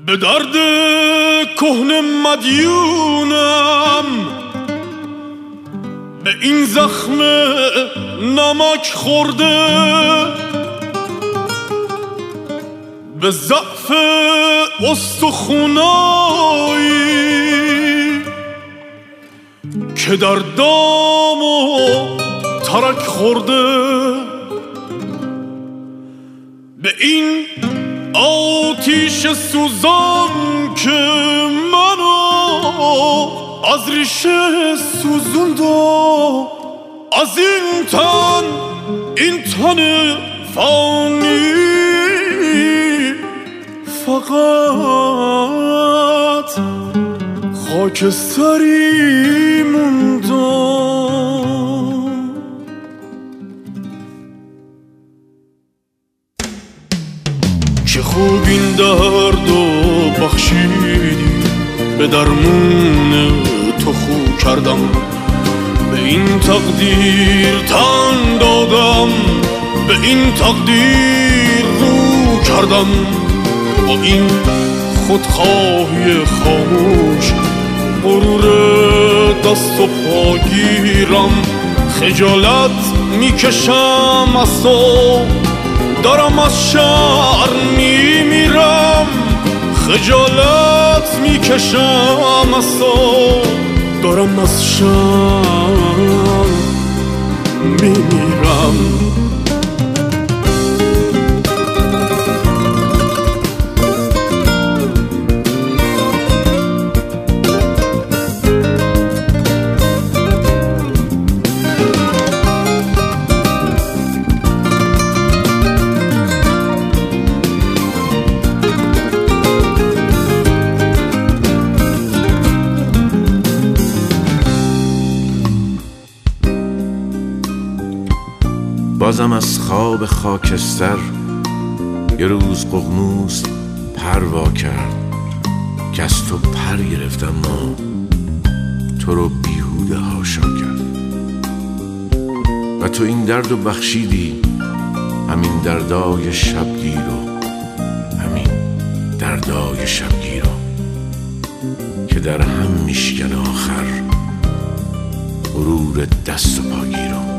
به درد کهنه مدیونم، به این زخم نمک خورده، به ضعف استخونایی که در دام و ترک خورده، به این آتیش سوزان که منو از ریشه سوزوند، از این تن فانی فقط خاکستری موندم. چه خوب این دردو بخشیدی، به درمون تو خو کردم، به این تقدیر تن دادم، به این تقدیر رو کردم. با این خودخواهی خاموش غرور دست و پاگیرم، خجالت میکشم از تو، دارم از شهر میمیرم. خجالت میکشم از تو، دارم از شهر میمیرم. بازم از خواب خاکستر یه روز ققنوس پروا کرد که از تو پر گرفتم ما تو رو بیهوده هاشا کرد. و تو این درد رو بخشیدی، همین دردای شبگیر رو، همین دردای شبگیر رو که در هم میشکن آخر غرور دست و پاگیر رو.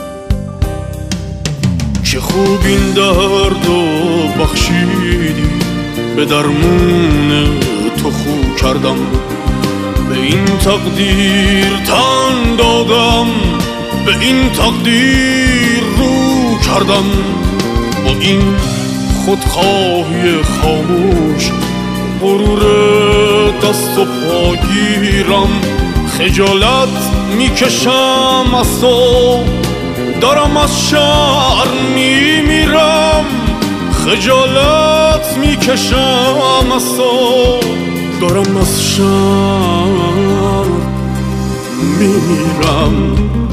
چه خوب این دردو بخشیدی، به درمون تو خو کردم، به این تقدیر تن دادم، به این تقدیر رو کردم. با این خودخواهی خاموش غرور دست و پاگیرم، خجالت میکشم از تو، دارم از شهر میمیرم. خجالت میکشم از تو، دارم از شهر میمیرم.